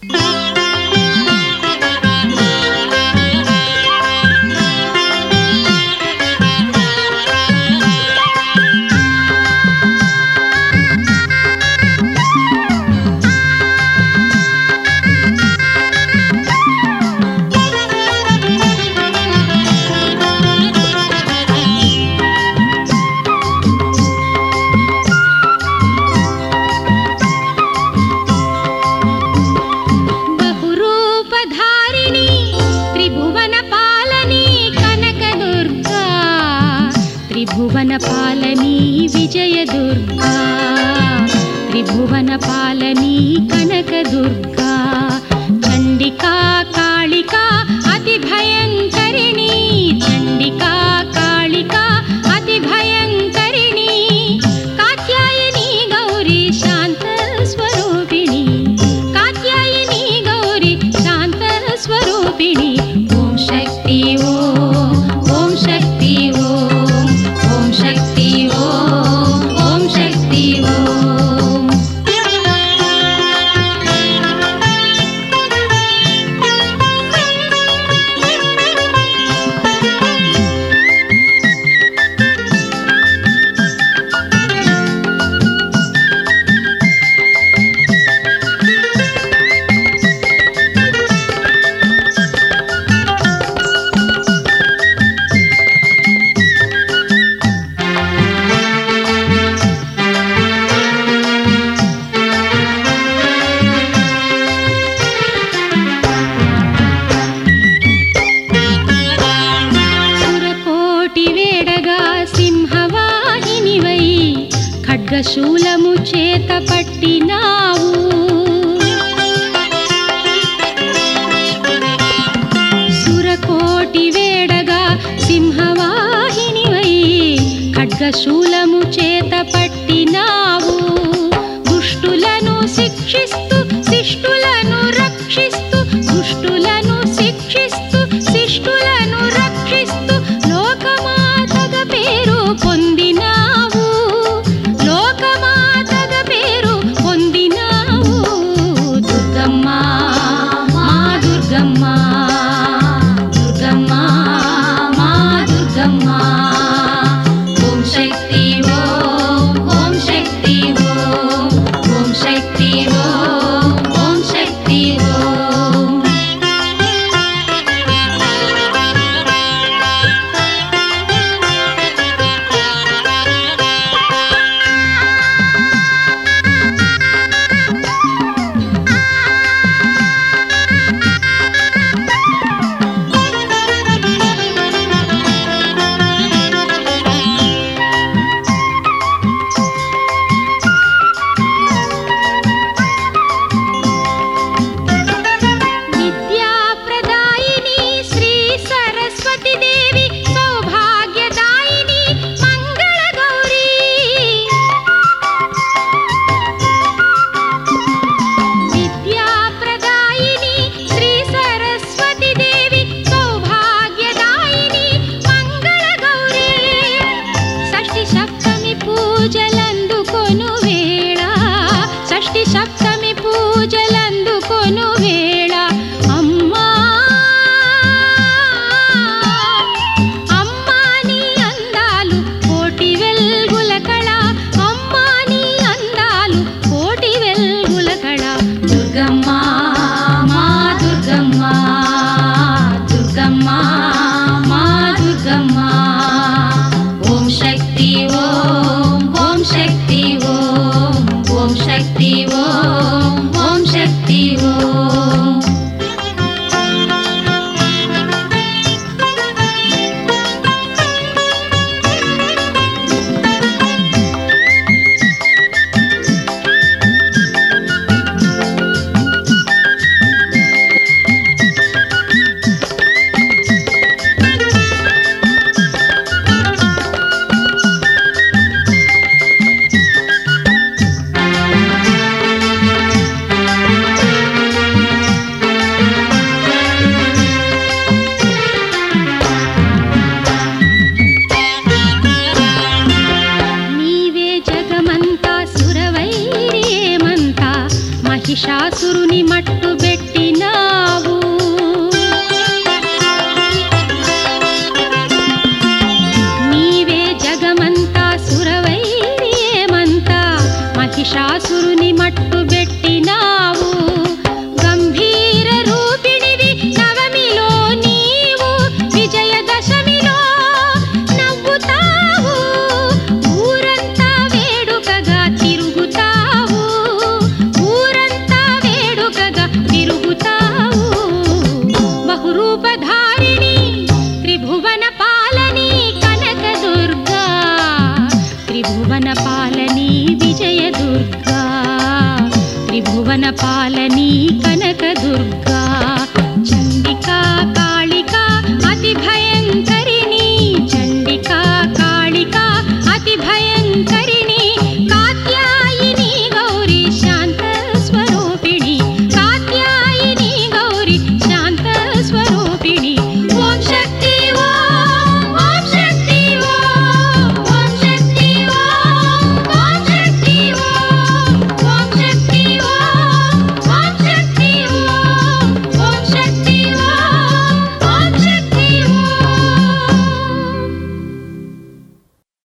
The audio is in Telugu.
त्रिभुवनपालनी विजयदुर्गा त्रिभुवनपालनी कनकदुर्गा चण्डिका कालिका अतिभयङ्करिणी चण्डिका कालिका अतिभयङ्करिणी कात्यायनी गौरी शान्तस्वरूपिणी कात्यायनी गौरी शान्तस्वरूपिणी ॐ शक्ति ॐ शक्ति ॐ शक्ति ॐ शक्ति ॐ శూలము చేత పట్టినావు సురకోటి వేడగా సింహవాహినివై ఖడ్గశూలము చేత పట్టినావు దుష్టులను శిక్షిస్తూ శిష్టులను రక్షిస్తూ దుష్టులను శిక్షిస్తూ శిష్టులను రక్షిస్తూ లోకమాతగా పేరు పొందినావు సప్తమి పూజలందుకొను వేళ అమ్మా అమ్మా నీ అందాలు కోటి వెల్గుల కళ అమ్మా నీ అందాలు కోటి వెల్గుల కళ దుర్గమ్మ మా దుర్గమ్మ దుర్గమ్మ మా దుర్గమ్మ ఓం శక్తి ఓం శక్తి ఓం శక్తి ఓం శక్తి ఓం మహిషాసురుని మట్టుబెట్టి వనపాలని కనకదుర్గ